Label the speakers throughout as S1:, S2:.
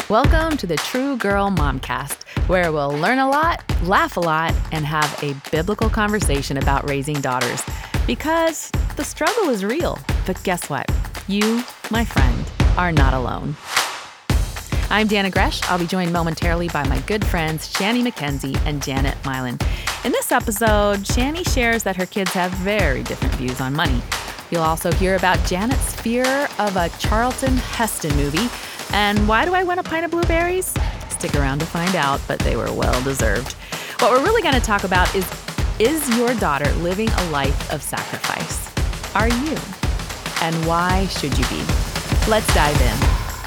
S1: Welcome to the True Girl Momcast, where we'll learn a lot, laugh a lot, and have a biblical conversation about raising daughters. Because the struggle is real. But guess what? You, my friend, are not alone. I'm Dana Gresh. I'll be joined momentarily by my good friends Shani McKenzie and Janet Milan. In this episode, Shani shares that her kids have very different views on money. You'll also hear about Janet's fear of a Charlton Heston movie. And why do I want a pint of blueberries? Stick around to find out, but they were well deserved. What we're really going to talk about is your daughter living a life of sacrifice? Are you? And why should you be? Let's dive in.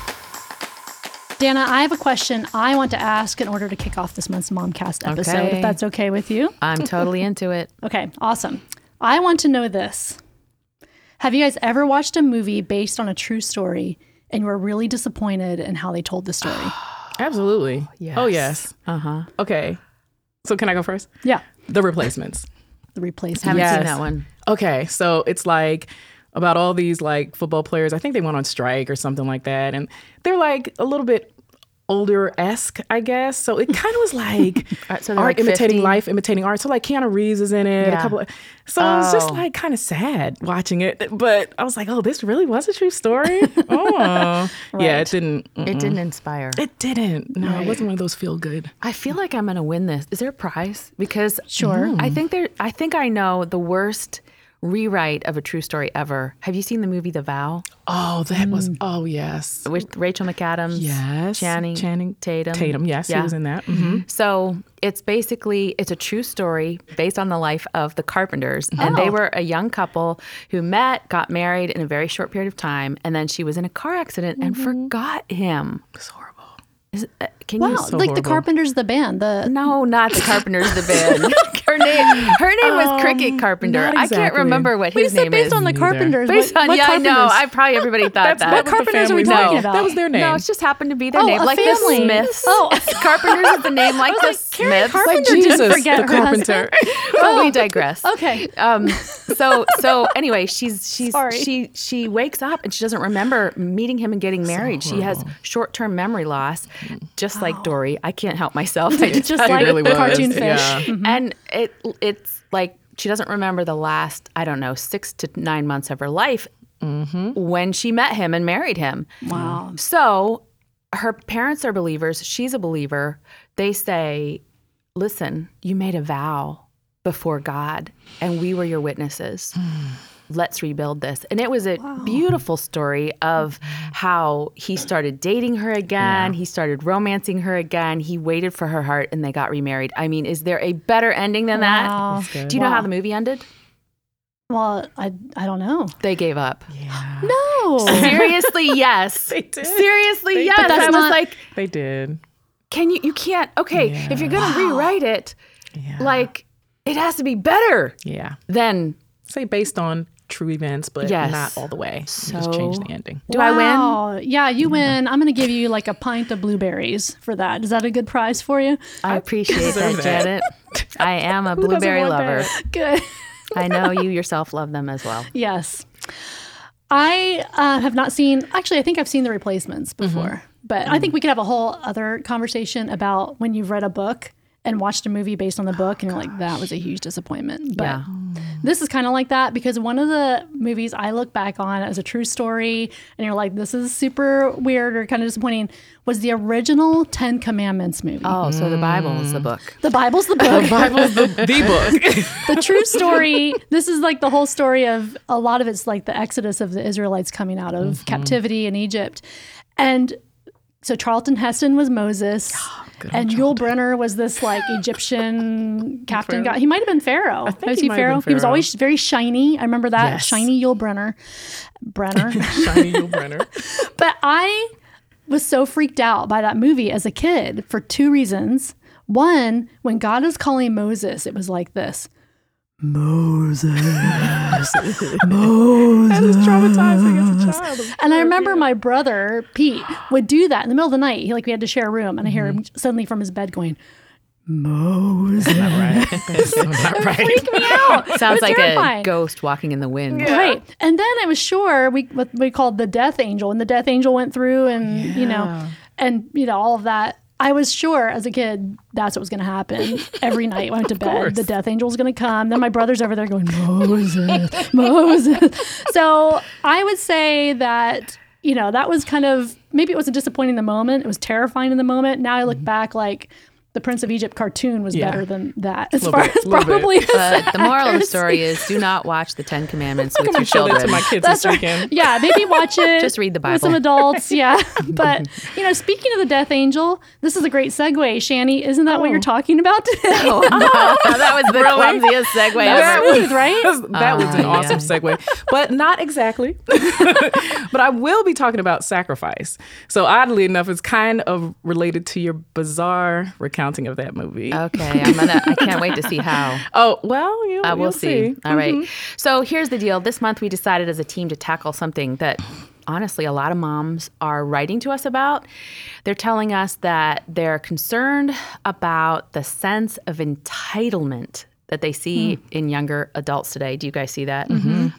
S2: Dana, I have a question I want to ask in order to kick off this month's Momcast episode, if that's okay with you.
S1: I'm totally into it.
S2: Okay, awesome. I want to know this. Have you guys ever watched a movie based on a true story and you were really disappointed in how they told the story?
S3: Absolutely.
S1: Yes.
S3: Oh, yes.
S1: Uh-huh.
S3: Okay. So can I go first?
S2: Yeah.
S3: The Replacements.
S2: The Replacement.
S1: Haven't
S3: Yes.
S1: seen that one.
S3: Okay. So it's like about all these like football players. I think they went on strike or something like that. And they're like a little bit older-esque, I guess. So it kind of was like
S1: So they're
S3: art
S1: like
S3: imitating
S1: 50?
S3: life, imitating art. So like Keanu Reeves is in it.
S1: Yeah.
S3: So it was just
S1: Oh.
S3: like kind of sad watching it. But I was like, oh, this really was a true story? Oh. Yeah, it didn't.
S1: It didn't inspire.
S3: It didn't. No, it wasn't one of those feel good.
S1: I feel like I'm going to win this. Is there a prize? Because
S2: Sure.
S1: I think I know the worst rewrite of a true story ever. Have you seen the movie The Vow
S3: Oh, that was, oh, yes.
S1: with Rachel McAdams?
S3: Yes.
S1: Channing Tatum.
S3: Tatum, yes, he was in that. Mm-hmm.
S1: So it's a true story based on the life of the Carpenters. And they were a young couple who met, got married in a very short period of time. And then she was in a car accident and forgot him.
S3: It's horrible.
S1: Can
S2: Wow,
S1: you?
S3: so
S2: like the
S3: horrible.
S2: Carpenters, the band.
S1: No, not the Carpenters, the band. Her name was Cricket Carpenter.
S3: not
S1: I can't
S3: exactly.
S1: remember what
S2: Wait, you
S1: his
S2: said
S1: name
S2: based
S1: is.
S2: on the Carpenters.
S1: Based on,
S2: what
S1: yeah, I know.
S2: Carpenters?
S1: Everybody thought that.
S2: What Carpenters are we talking about?
S3: That was their name.
S1: No, it just happened to be their
S2: Oh,
S1: name.
S2: a
S1: Like
S2: family.
S1: the Smiths.
S2: Oh.
S1: Carpenters is the name like the
S2: Karen
S1: Smiths.
S2: Carpenter
S3: Like
S2: didn't
S3: Jesus,
S2: forget
S3: the
S2: her
S3: carpenter.
S1: But we digress.
S2: Okay.
S1: So anyway,
S2: Sorry.
S1: she wakes up and she doesn't remember meeting him and getting married. She has short-term memory loss, just like Dory. I can't help myself. I
S2: Just like
S3: really
S2: the
S3: was.
S2: cartoon fish.
S3: Yeah.
S1: And it's like she doesn't remember the last, 6 to 9 months of her life when she met him and married him.
S2: Wow.
S1: So her parents are believers. She's a believer. They say, listen, you made a vow before God and we were your witnesses. Let's rebuild this. And it was a beautiful story of how he started dating her again. He started romancing her again. He waited for her heart and they got remarried. I mean, is there a better ending than
S2: Wow.
S1: that? Do you know how the movie ended?
S2: Well, I don't know.
S1: They gave up.
S2: No.
S1: Seriously, yes.
S3: They did.
S1: Seriously, yes.
S2: But that's
S1: I was
S2: not-
S1: like,
S3: They did.
S1: you can't, okay, if you're going to rewrite it,
S3: Yeah.
S1: like, it has to be better
S3: Yeah.
S1: than,
S3: Say based on true events, but
S1: Yes.
S3: not all the way.
S1: So-
S3: Just change the ending.
S1: do I win?
S2: Wow. Yeah, you win. I'm going to give you like a pint of blueberries for that. Is that a good prize for you?
S1: I appreciate that,
S3: deserve that.
S1: Janet. I am a
S3: doesn't
S1: blueberry
S3: want
S1: lover.
S3: that?
S2: Good.
S1: I know you yourself love them as well.
S2: Yes. I have not seen, actually, I think I've seen The Replacements before, but I think we could have a whole other conversation about when you've read a book and watched a movie based on the book and you're like, that was a huge disappointment. But
S1: Yeah.
S2: this is kind of like that because one of the movies I look back on as a true story and you're like, this is super weird or kind of disappointing was the original 10 Commandments movie.
S1: Oh, so the Bible is the book.
S2: The Bible's the book.
S3: Bible's the book.
S2: The true story, this is like the whole story of a lot of it's like the exodus of the Israelites coming out of captivity in Egypt. And so Charlton Heston was Moses and Yul Brynner was this like Egyptian captain guy. He might have been Pharaoh.
S3: think
S2: Was
S3: he
S2: he
S3: might have
S2: Pharaoh?
S3: been
S2: He was
S3: Pharaoh.
S2: always very shiny. I remember that.
S3: Yes.
S2: Shiny Yul Brynner.
S3: Shiny Yul Brynner.
S2: But I was so freaked out by that movie as a kid for two reasons. One, when God is calling Moses, it was like this. Moses.
S3: That is traumatizing as a child.
S2: And I remember my brother, Pete, would do that in the middle of the night. We had to share a room, and I hear him suddenly from his bed going, Moses.
S3: Not right. That's not right.
S2: Freak me out.
S1: Sounds
S2: It was
S1: like
S2: terrifying.
S1: a ghost walking in the wind.
S2: Right. And then I was sure what we called the death angel. And the death angel went through and, you know, and all of that. I was sure as a kid that's what was going to happen every night when I went to bed. The death angel was going to come. Then my brother's over there going, Moses. So I would say that, that was kind of, maybe it wasn't disappointing in the moment. It was terrifying in the moment. Now I look back like the Prince of Egypt cartoon was better than that. As far as probably.
S1: But the moral of the story is do not watch the 10 Commandments with your children.
S3: To my kids this weekend.
S2: Yeah, maybe watch it.
S1: Just read the Bible.
S2: With some adults, yeah. But, speaking of the death angel, this is a great segue. Shani, isn't that what you're talking about today?
S1: That was the clumsiest segue ever.
S2: Smooth, right?
S3: That was an awesome segue. But not exactly. But I will be talking about sacrifice. So oddly enough, it's kind of related to your bizarre recounting of that movie.
S1: Okay, I can't wait to see how.
S3: Oh, well,
S1: we'll see. All right. So here's the deal. This month we decided as a team to tackle something that honestly a lot of moms are writing to us about. They're telling us that they're concerned about the sense of entitlement that they see in younger adults today. Do you guys see that?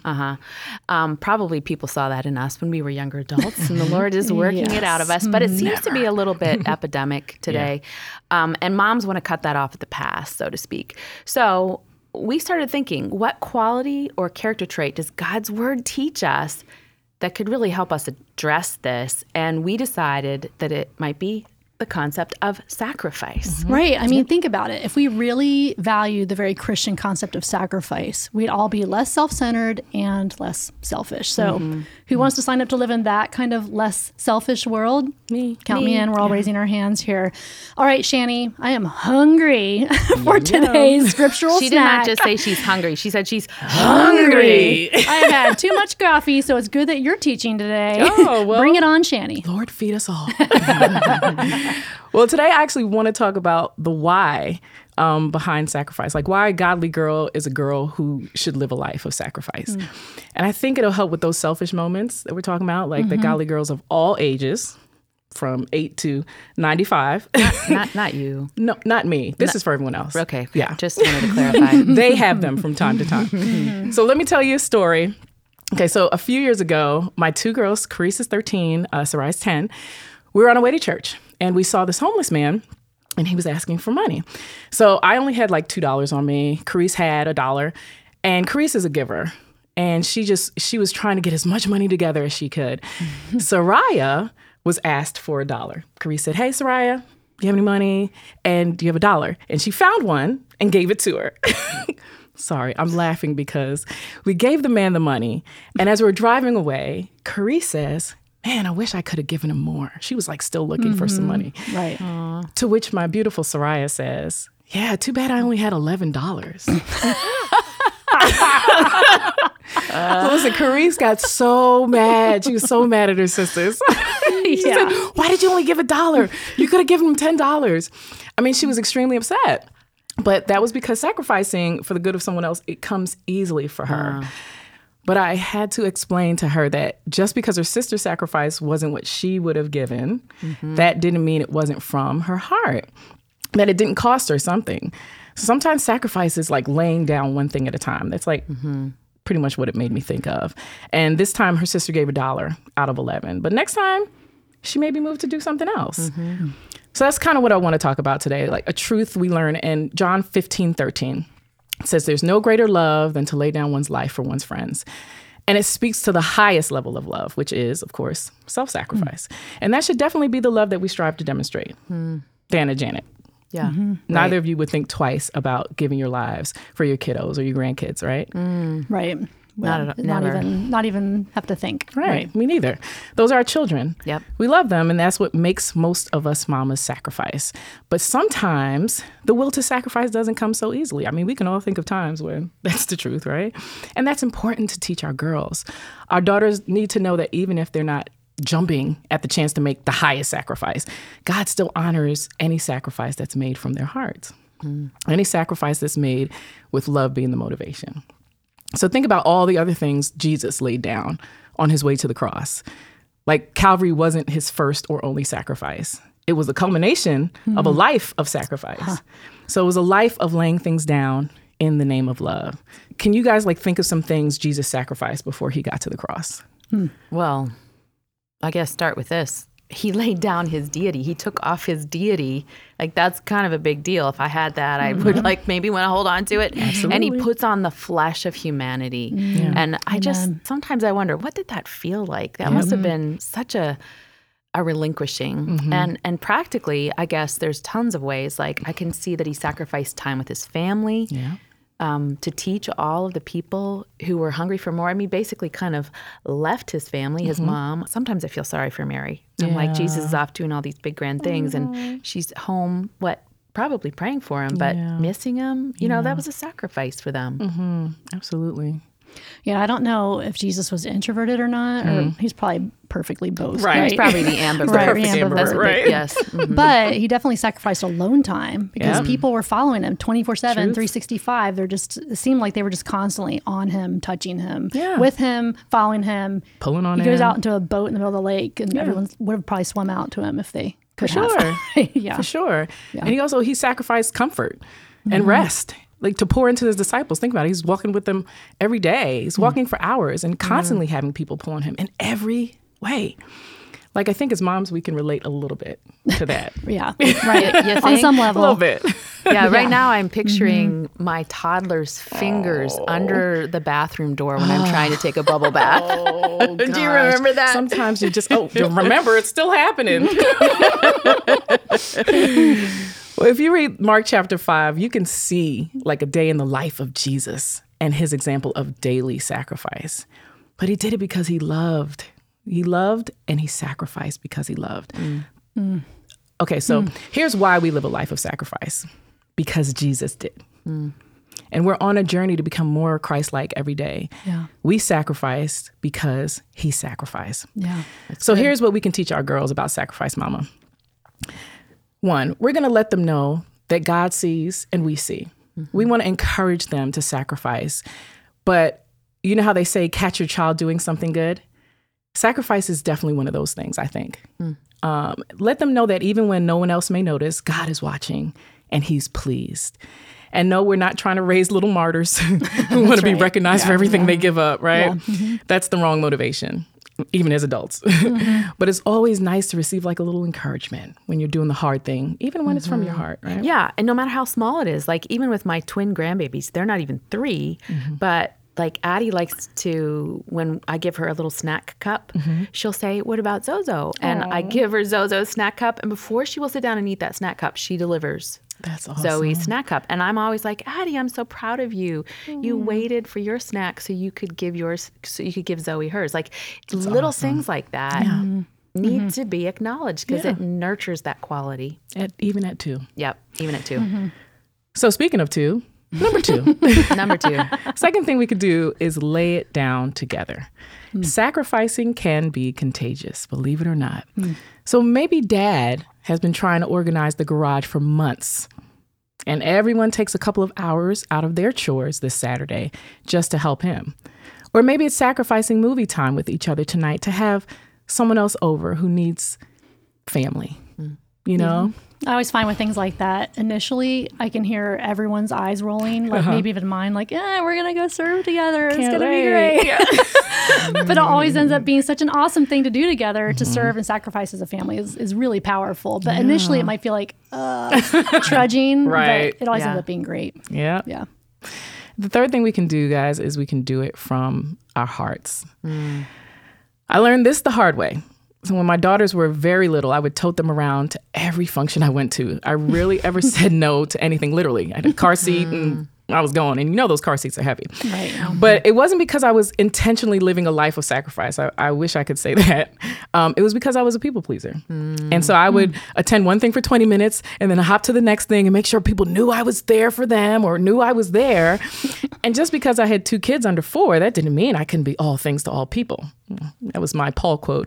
S1: Probably people saw that in us when we were younger adults, and the Lord is working it out of us. But it seems to be a little bit epidemic today. And moms want to cut that off at the pass, so to speak. So we started thinking, what quality or character trait does God's word teach us that could really help us address this? And we decided that it might be the concept of sacrifice.
S2: Right. I mean, think about it. If we really value the very Christian concept of sacrifice, we'd all be less self-centered and less selfish. So who wants to sign up to live in that kind of less selfish world?
S3: Me.
S2: Count me in. We're all raising our hands here. All right, Shani, I am hungry for today's scriptural
S1: She
S2: snack.
S1: did not just say she's hungry. She said she's hungry.
S2: I've had too much coffee, so it's good that you're teaching today.
S3: Oh, well.
S2: Bring it on, Shani.
S3: Lord, feed us all. Well, today I actually want to talk about the why behind sacrifice, like why a godly girl is a girl who should live a life of sacrifice. And I think it'll help with those selfish moments that we're talking about, like the godly girls of all ages, from 8 to 95.
S1: Not you.
S3: No, not me. This is for everyone else.
S1: Okay.
S3: Yeah.
S1: Just wanted to clarify.
S3: They have them from time to time. So let me tell you a story. Okay, so a few years ago, my two girls, Carice is 13, Sarai is 10, we were on our way to church, and we saw this homeless man, and he was asking for money. So I only had like $2 on me. Carice had $1, and Carice is a giver, and she was trying to get as much money together as she could. Soraya was asked for $1. Carice said, "Hey, Soraya, do you have any money? And do you have $1?" And she found one and gave it to her. Sorry, I'm laughing because we gave the man the money, and as we're driving away, Carice says, "Man, I wish I could have given him more." She was like still looking for some money.
S2: Right.
S3: To which my beautiful Soraya says, "Yeah, too bad I only had $11. Listen, Carice got so mad. She was so mad at her sisters. She said, "Why did you only give $1? You could have given him $10. I mean, she was extremely upset. But that was because sacrificing for the good of someone else, it comes easily for her. But I had to explain to her that just because her sister's sacrifice wasn't what she would have given, that didn't mean it wasn't from her heart, that it didn't cost her something. So sometimes sacrifice is like laying down one thing at a time. That's like pretty much what it made me think of. And this time her sister gave $1 out of 11. But next time she maybe moved to do something else. So that's kind of what I want to talk about today, like a truth we learn in John 15:13. It says, "There's no greater love than to lay down one's life for one's friends." And it speaks to the highest level of love, which is, of course, self-sacrifice. And that should definitely be the love that we strive to demonstrate. Dana, Janet.
S1: Yeah.
S3: Neither of you would think twice about giving your lives for your kiddos or your grandkids, right?
S2: Right. Well, not even have to think.
S3: Right. Me neither. Those are our children.
S1: Yep.
S3: We love them, and that's what makes most of us mamas sacrifice. But sometimes the will to sacrifice doesn't come so easily. I mean, we can all think of times when that's the truth, right? And that's important to teach our girls. Our daughters need to know that even if they're not jumping at the chance to make the highest sacrifice, God still honors any sacrifice that's made from their hearts. Any sacrifice that's made with love being the motivation. So think about all the other things Jesus laid down on his way to the cross. Like Calvary wasn't his first or only sacrifice. It was a culmination of a life of sacrifice. So it was a life of laying things down in the name of love. Can you guys think of some things Jesus sacrificed before he got to the cross?
S1: Well, I guess start with this. he laid down his deity. He took off his deity. Like, that's kind of a big deal. If I had that, I would like maybe want to hold on to it.
S3: Absolutely.
S1: And he puts on the flesh of humanity. And I just, sometimes I wonder, what did that feel like? That must have been such a relinquishing. And practically, I guess there's tons of ways. Like, I can see that he sacrificed time with his family. To teach all of the people who were hungry for more. I mean, basically kind of left his family, his mom. Sometimes I feel sorry for Mary. I'm like, Jesus is off doing all these big grand things, and she's home, probably praying for him, but missing him. You know, that was a sacrifice for them.
S3: Absolutely.
S2: Yeah, I don't know if Jesus was introverted or not, or he's probably perfectly both.
S3: Right.
S1: He's probably the ambivert.
S2: Right, ambivert,
S1: That's
S3: right.
S1: Yes.
S2: But he definitely sacrificed alone time because people were following him 24/7, 365. It seemed like they were just constantly on him, touching him, with him, following him.
S3: Pulling on him.
S2: He goes out into a boat in the middle of the lake, and everyone would have probably swum out to him if they could have.
S3: For sure. And he sacrificed comfort and rest. Like, to pour into his disciples. Think about it. He's walking with them every day. He's walking for hours and constantly having people pull on him in every way. Like, I think as moms, we can relate a little bit to that.
S2: Right.
S1: You
S2: On
S1: think?
S2: some level.
S3: A little bit.
S1: Right now I'm picturing my toddler's fingers under the bathroom door when I'm trying to take a bubble bath. Do you remember that?
S3: Sometimes you just, remember, it's still happening. Well, if you read Mark chapter 5, you can see like a day in the life of Jesus and his example of daily sacrifice. But he did it because he loved. He loved and he sacrificed because he loved. Okay, so here's why we live a life of sacrifice. Because Jesus did. And we're on a journey to become more Christ-like every day. We sacrificed because he sacrificed. So here's what we can teach our girls about sacrifice, mama. 1, we're going to let them know that God sees and we see. We want to encourage them to sacrifice. But you know how they say, catch your child doing something good? Sacrifice is definitely one of those things, I think. Let them know that even when no one else may notice, God is watching and he's pleased. And no, we're not trying to raise little martyrs who want to be recognized for everything they give up, right? That's the wrong motivation, even as adults. But it's always nice to receive like a little encouragement when you're doing the hard thing, even when it's from your heart, right?
S1: Yeah, and no matter how small it is, like even with my twin grandbabies, they're not even 3, but like Addie likes to, when I give her a little snack cup, she'll say, what about Zozo? And I give her Zozo's snack cup, and before she will sit down and eat that snack cup, she delivers
S3: That's awesome.
S1: Zoe's snack cup. And I'm always like, Addie, I'm so proud of you. You waited for your snack so you could give Zoe hers. Like
S3: That's
S1: little
S3: awesome.
S1: things like that need to be acknowledged because it nurtures that quality.
S3: Even at 2.
S1: Yep, even at 2.
S3: So speaking of 2, number 2.
S1: Number 2.
S3: Second thing we could do is lay it down together. Sacrificing can be contagious, believe it or not. So maybe dad has been trying to organize the garage for months, and everyone takes a couple of hours out of their chores this Saturday just to help him. Or maybe it's sacrificing movie time with each other tonight to have someone else over who needs family, you know?
S2: I always find with things like that, initially, I can hear everyone's eyes rolling, like maybe even mine, like, yeah, we're going to go serve together. It's going to be great. But it always ends up being such an awesome thing to do together. To serve and sacrifice as a family is really powerful. But initially, it might feel like trudging,
S3: Right.
S2: but it always ends up being great.
S3: Yeah. The third thing we can do, guys, is we can do it from our hearts. I learned this the hard way. So when my daughters were very little, I would tote them around to every function I went to. I rarely ever said no to anything, literally. I had a car seat and I was going. And you know those car seats are heavy.
S2: Right.
S3: But it wasn't because I was intentionally living a life of sacrifice. I wish I could say that. It was because I was a people pleaser. And so I would attend one thing for 20 minutes and then hop to the next thing and make sure people knew I was there for them or knew I was there. And just because I had 2 kids under 4, that didn't mean I couldn't be all things to all people. That was my Paul quote.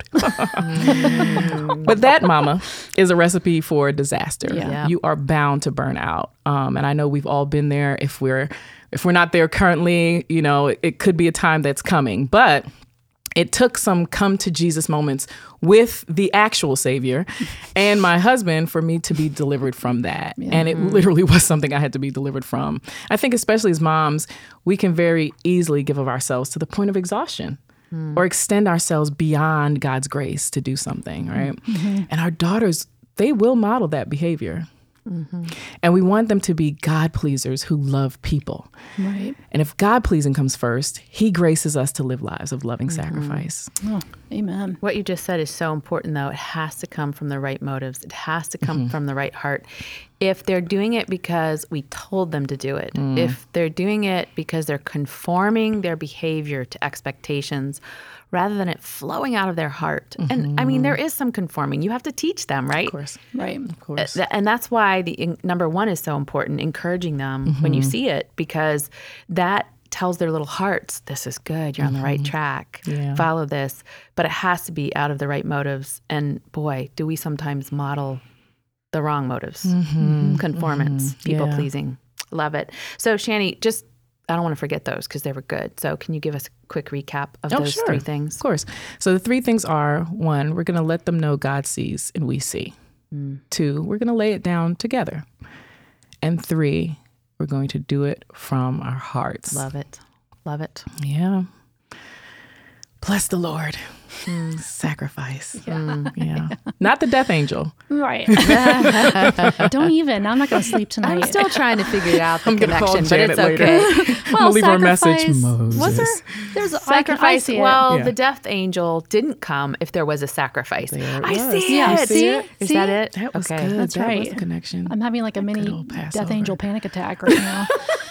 S3: But that, mama, is a recipe for disaster.
S1: Yeah.
S3: You are bound to burn out. And I know we've all been there. If we're not there currently, you know, it could be a time that's coming. But it took some come to Jesus moments with the actual Savior and my husband for me to be delivered from that. And it literally was something I had to be delivered from. I think especially as moms, we can very easily give of ourselves to the point of exhaustion. or extend ourselves beyond God's grace to do something, right? And our daughters, they will model that behavior. And we want them to be God pleasers who love people.
S2: Right.
S3: And if God pleasing comes first, he graces us to live lives of loving sacrifice.
S2: Oh, amen.
S1: What you just said is so important, though. It has to come from the right motives. It has to come from the right heart. If they're doing it because we told them to do it, if they're doing it because they're conforming their behavior to expectations, rather than it flowing out of their heart. And I mean, there is some conforming. You have to teach them, right?
S3: Of course.
S2: Right.
S3: Of course.
S1: And that's why number one is so important, encouraging them when you see it, because that tells their little hearts, this is good, you're on the right track, follow this. But it has to be out of the right motives. And boy, do we sometimes model the wrong motives. Conformance, people pleasing. Love it. So Shani, I don't want to forget those because they were good. So can you give us a quick recap of those three things?
S3: Of course. So the three things are, 1, we're going to let them know God sees and we see. 2, we're going to lay it down together. And 3, we're going to do it from our hearts.
S1: Love it. Love it.
S3: Yeah. Bless the Lord. Sacrifice. Yeah. Not the death angel.
S2: Right. Don't even. I'm not going to sleep tonight.
S1: I'm still trying to figure out the
S3: I'm gonna
S1: connection,
S3: call
S1: but it's
S3: Janet
S1: okay.
S3: later.
S2: Well,
S3: I'll leave her a message.
S2: sacrifice-
S3: Moses.
S2: Was there? There's I
S1: Sacrifice.
S2: see it.
S1: Well,
S3: Yeah.
S1: the death angel didn't come if there was a sacrifice.
S3: There it
S1: I
S3: was.
S1: see
S2: Yeah,
S1: it.
S2: see it?
S1: Is
S2: See
S1: that
S2: it?
S1: it?
S3: That was
S1: Okay.
S3: good.
S2: That's
S3: that was
S2: right.
S3: the connection.
S2: I'm having like a mini
S3: old
S2: death
S3: Passover.
S2: angel panic attack right now.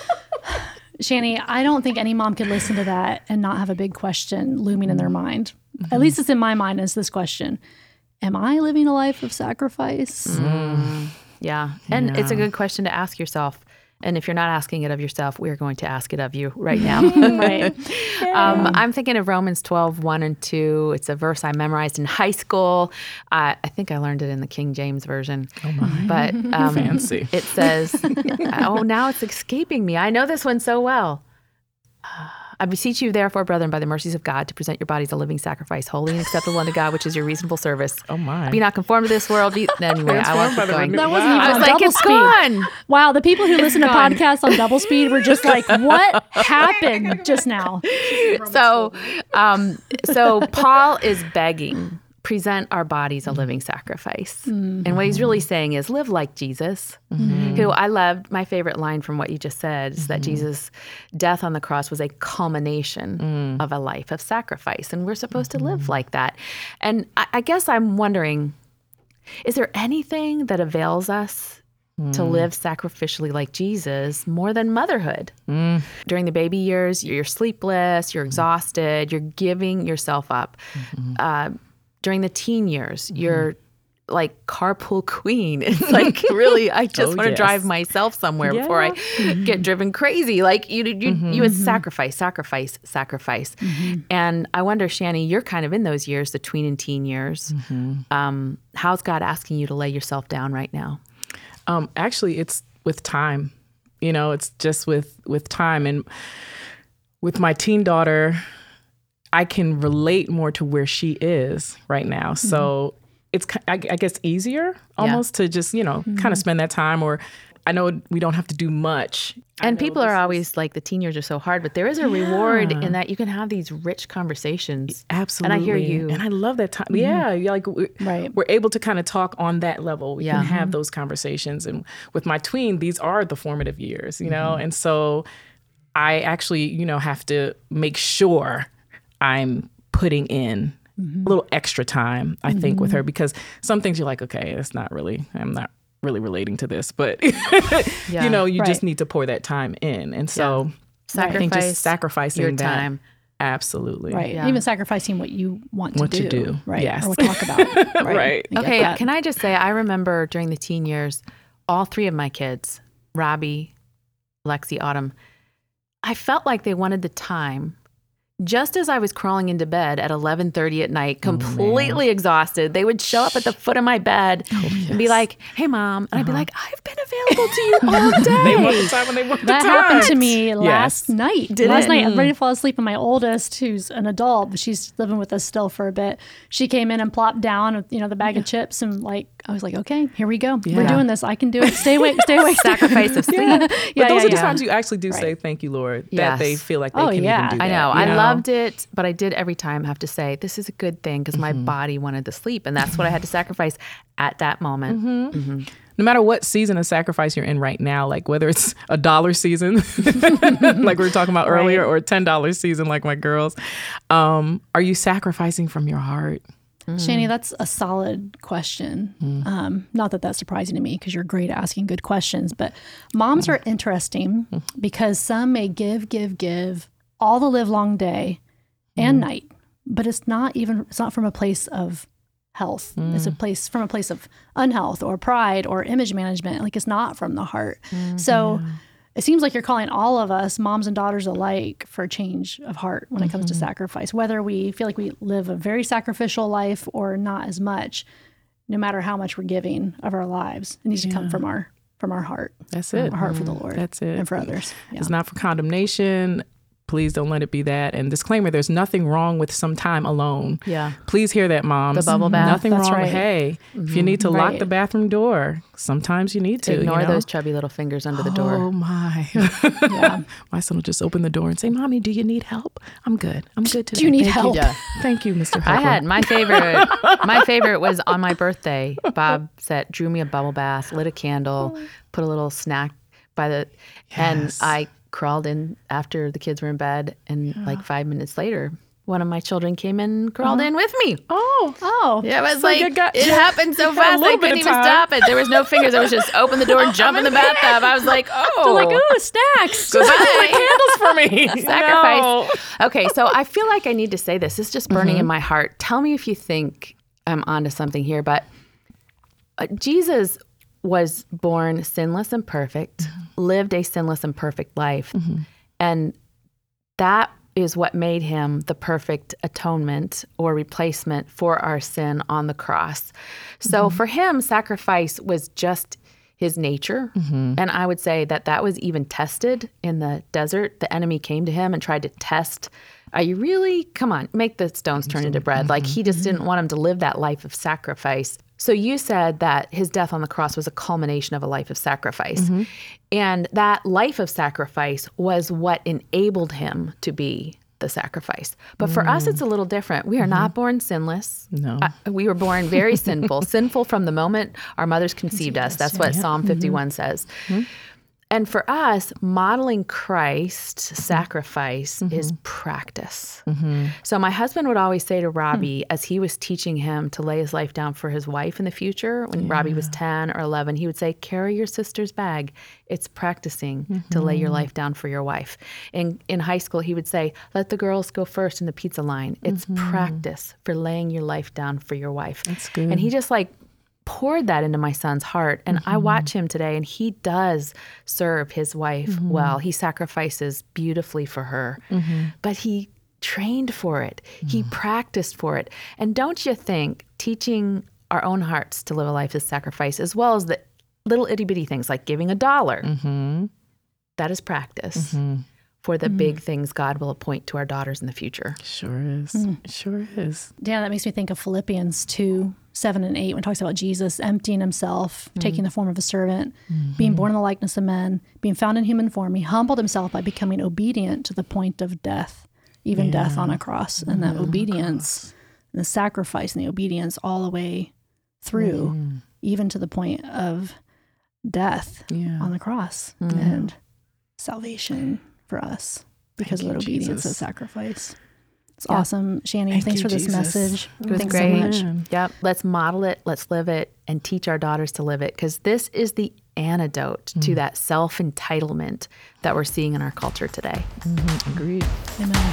S2: Shani, I don't think any mom could listen to that and not have a big question looming in their mind. At least it's in my mind is this question. Am I living a life of sacrifice?
S1: Yeah. And it's a good question to ask yourself. And if you're not asking it of yourself, we're going to ask it of you right now.
S2: Right.
S1: I'm thinking of Romans 12, 1 and 2. It's a verse I memorized in high school. I think I learned it in the King James Version. Oh my. But
S3: Fancy.
S1: it says, now it's escaping me. I know this one so well. I beseech you, therefore, brethren, by the mercies of God, to present your bodies a living sacrifice, holy and acceptable unto God, which is your reasonable service.
S3: Oh my.
S1: Be not conformed to this world. Anyway, I won't keep going.
S2: That wasn't even
S1: I was
S2: on
S1: like,
S2: double
S1: it's
S2: speed.
S1: gone.
S2: Wow, the people who listen to
S1: gone.
S2: podcasts on double speed were just like, what happened just now?
S1: So Paul is begging, present our bodies a living sacrifice. And what he's really saying is live like Jesus, who I loved. My favorite line from what you just said is that Jesus' death on the cross was a culmination of a life of sacrifice. And we're supposed to live like that. And I guess I'm wondering, is there anything that avails us to live sacrificially like Jesus more than motherhood? During the baby years, you're sleepless, you're exhausted, you're giving yourself up. During the teen years, you're like carpool queen. It's like really, I just want to drive myself somewhere before I get driven crazy. Like you would sacrifice. And I wonder, Shani, you're kind of in those years, the tween and teen years. How's God asking you to lay yourself down right now?
S3: Actually, it's with time. It's just with time. And with my teen daughter, I can relate more to where she is right now. So it's, I guess, easier almost to just, kind of spend that time. Or I know we don't have to do much.
S1: And people are always like, the teen years are so hard, but there is a reward in that you can have these rich conversations.
S3: Absolutely.
S1: And I hear you.
S3: And I love that time. Yeah. Like we're able to kind of talk on that level. We can have those conversations. And with my tween, these are the formative years, And so I actually, have to make sure I'm putting in a little extra time, I think, with her, because some things you're like, okay, I'm not really relating to this, but you just need to pour that time in. And so I think just sacrificing
S1: your
S3: that
S1: time.
S3: Absolutely.
S2: Right.
S3: Yeah.
S2: Even sacrificing what you want
S3: to do.
S2: Right.
S3: Yes.
S2: Or talk about.
S3: Right.
S1: Okay. Can I just say, I remember during the teen years, all three of my kids, Robbie, Lexi, Autumn, I felt like they wanted the time. Just as I was crawling into bed at 11:30 at night, completely exhausted, they would show up at the foot of my bed and be like, "Hey, Mom," and I'd be like, "I've been available to you all day."
S3: They want the time when they want the
S2: That
S3: time.
S2: happened to me last night. Last night, I'm ready to fall asleep, and my oldest, who's an adult, but she's living with us still for a bit, she came in and plopped down with, the bag of chips, and like, I was like, okay, here we go. We're doing this. I can do it. Stay awake. Stay awake.
S1: Sacrifice of sleep.
S3: But those are the times you actually do say, thank you, Lord, that they feel like they can even do that.
S1: I know. I loved it, but I did every time have to say, this is a good thing because my body wanted to sleep. And that's what I had to sacrifice at that moment.
S3: No matter what season of sacrifice you're in right now, like whether it's $1 season, like we were talking about earlier, or a $10 season, like my girls, are you sacrificing from your heart?
S2: Shani, that's a solid question. Not that that's surprising to me because you're great at asking good questions, but moms are interesting because some may give all the live long day and night, but it's not from a place of health. It's from a place of unhealth or pride or image management. Like it's not from the heart. So it seems like you're calling all of us, moms and daughters alike, for a change of heart when it comes to sacrifice, whether we feel like we live a very sacrificial life or not as much. No matter how much we're giving of our lives, it needs to come from our heart.
S3: That's it.
S2: Our heart for the Lord.
S3: That's it.
S2: And for others. Yeah.
S3: It's not for condemnation. Please don't let it be that. And disclaimer, there's nothing wrong with some time alone.
S1: Yeah.
S3: Please hear that, moms.
S1: The bubble bath.
S3: Nothing
S2: That's
S3: wrong.
S2: right.
S3: Hey, if you need to lock the bathroom door, sometimes you need to.
S1: Ignore those chubby little fingers under the door.
S3: Oh, my. My son will just open the door and say, Mommy, do you need help? I'm good. I'm good today.
S2: Do you need help?
S3: Thank you, Mr. Harper.
S1: I had my favorite. My favorite was on my birthday. Bob drew me a bubble bath, lit a candle, put a little snack by the, and I crawled in after the kids were in bed, and like 5 minutes later, one of my children came in and crawled in with me.
S2: Oh.
S1: Yeah, it was
S3: So
S1: like, it happened so fast, I couldn't even stop it. There was no fingers. I was just open the door and jump in the bathtub. I was like,
S2: They're like, ooh, snacks.
S1: goodbye.
S3: Candles for me.
S1: Sacrifice.
S3: No.
S1: Okay, so I feel like I need to say this. It's just burning in my heart. Tell me if you think I'm onto something here, but Jesus was born sinless and perfect, lived a sinless and perfect life. And that is what made him the perfect atonement or replacement for our sin on the cross. So for him, sacrifice was just his nature. And I would say that was even tested in the desert. The enemy came to him and tried to test, are you really? Come on, make the stones turn into bread. Like he just didn't want him to live that life of sacrifice. So you said that his death on the cross was a culmination of a life of sacrifice. And that life of sacrifice was what enabled him to be the sacrifice. But for us, it's a little different. We are not born sinless.
S3: No.
S1: We were born very sinful, sinful from the moment our mothers conceived us. That's what Psalm 51 says. And for us, modeling Christ's sacrifice is practice. So my husband would always say to Robbie, as he was teaching him to lay his life down for his wife in the future, when Robbie was 10 or 11, he would say, carry your sister's bag. It's practicing to lay your life down for your wife. In high school, he would say, let the girls go first in the pizza line. It's practice for laying your life down for your wife.
S3: That's good.
S1: And he just poured that into my son's heart. And I watch him today, and he does serve his wife well. He sacrifices beautifully for her, but he trained for it. He practiced for it. And don't you think teaching our own hearts to live a life of sacrifice, as well as the little itty bitty things like giving $1, that is practice for the big things God will appoint to our daughters in the future.
S3: Sure is. Sure is.
S2: Dan, that makes me think of Philippians 2:7 and 8, when it talks about Jesus emptying himself, taking the form of a servant, being born in the likeness of men, being found in human form. He humbled himself by becoming obedient to the point of death, even death on a cross. And that obedience and the sacrifice and the obedience all the way through, even to the point of death on the cross and salvation for us because of that obedience and sacrifice. It's awesome. Shani, thanks for this message.
S1: It was
S2: thanks
S1: great.
S2: so much.
S1: Yep. Let's model it. Let's live it and teach our daughters to live it, because this is the antidote to that self-entitlement that we're seeing in our culture today.
S3: Agreed.
S2: Amen.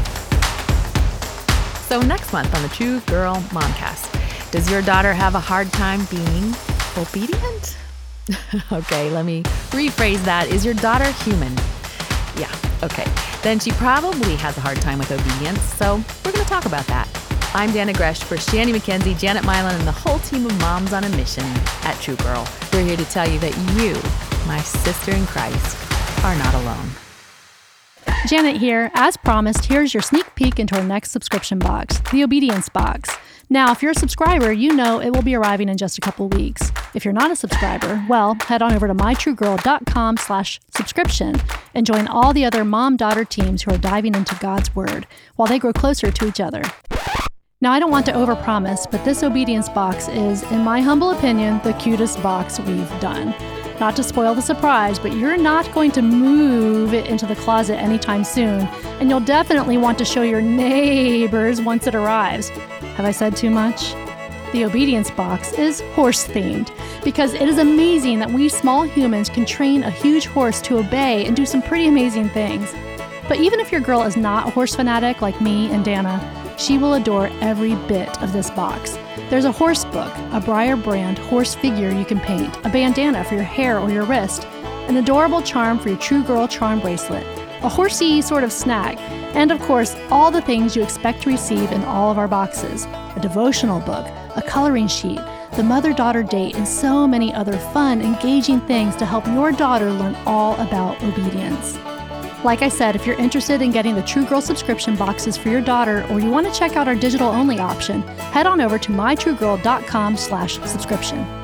S1: So next month on the True Girl Momcast, does your daughter have a hard time being obedient? Okay, let me rephrase that. Is your daughter human? Yeah, okay. Then she probably has a hard time with obedience, so we're going to talk about that. I'm Dana Gresh for Shani McKenzie, Janet Milan, and the whole team of moms on a mission at True Girl. We're here to tell you that you, my sister in Christ, are not alone.
S2: Janet here. As promised, here's your sneak peek into our next subscription box, the Obedience Box. Now, if you're a subscriber, you know it will be arriving in just a couple weeks. If you're not a subscriber, well, head on over to mytruegirl.com/subscription and join all the other mom-daughter teams who are diving into God's Word while they grow closer to each other. Now, I don't want to overpromise, but this Obedience Box is, in my humble opinion, the cutest box we've done. Not to spoil the surprise, but you're not going to move it into the closet anytime soon, and you'll definitely want to show your neighbors once it arrives. Have I said too much? The Obedience Box is horse-themed because it is amazing that we small humans can train a huge horse to obey and do some pretty amazing things. But even if your girl is not a horse fanatic like me and Dana, she will adore every bit of this box. There's a horse book, a Breyer brand horse figure you can paint, a bandana for your hair or your wrist, an adorable charm for your True Girl charm bracelet, a horsey sort of snack, and of course, all the things you expect to receive in all of our boxes, a devotional book, a coloring sheet, the mother-daughter date, and so many other fun, engaging things to help your daughter learn all about obedience. Like I said, if you're interested in getting the True Girl subscription boxes for your daughter, or you want to check out our digital-only option, head on over to mytruegirl.com/subscription.